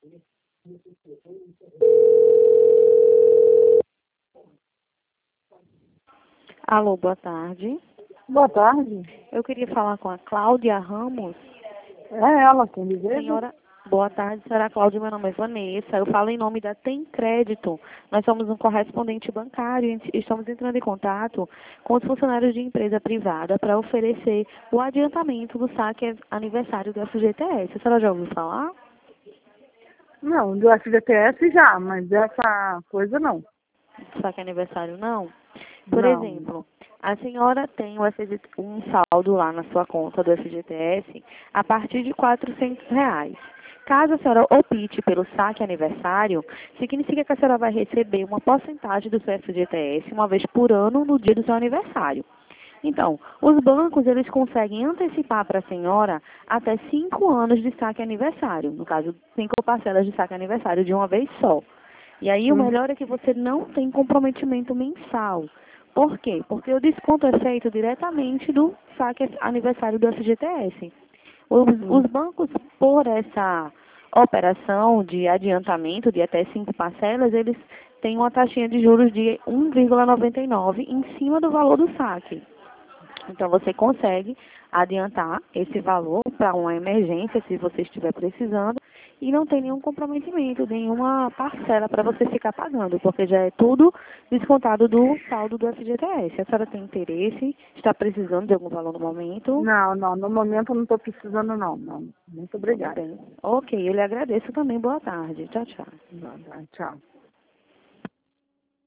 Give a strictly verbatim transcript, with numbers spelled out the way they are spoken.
Alô, boa tarde. Boa tarde. Eu queria falar com a Cláudia Ramos. É ela quem deseja? Senhora, boa tarde, senhora Cláudia, meu nome é Vanessa. Eu falo em nome da Tem Crédito. Nós somos um correspondente bancário e estamos entrando em contato com os funcionários de empresa privada para oferecer o adiantamento do saque aniversário do F G T S. A senhora já ouviu falar? Não, do F G T S já, mas dessa coisa não. Saque aniversário não? Por Não. exemplo, a senhora tem o F G T um saldo lá na sua conta do F G T S a partir de quatrocentos reais. Caso a senhora opte pelo saque aniversário, significa que a senhora vai receber uma porcentagem do seu F G T S uma vez por ano no dia do seu aniversário. Então, os bancos, eles conseguem antecipar para a senhora até cinco anos de saque aniversário. No caso, cinco parcelas de saque aniversário de uma vez só. E aí, o Hum. melhor é que você não tem comprometimento mensal. Por quê? Porque o desconto é feito diretamente do saque aniversário do F G T S. Os, os bancos, por essa operação de adiantamento de até cinco parcelas, eles têm uma taxinha de juros de um vírgula noventa e nove em cima do valor do saque. Então, você consegue adiantar esse valor para uma emergência, se você estiver precisando, e não tem nenhum comprometimento, nenhuma parcela para você ficar pagando, porque já é tudo descontado do saldo do F G T S. A senhora tem interesse, está precisando de algum valor no momento? Não, não, no momento eu não estou precisando não, não. Muito obrigada. Tudo bem. Ok, eu lhe agradeço também. Boa tarde. Tchau, tchau. Tchau.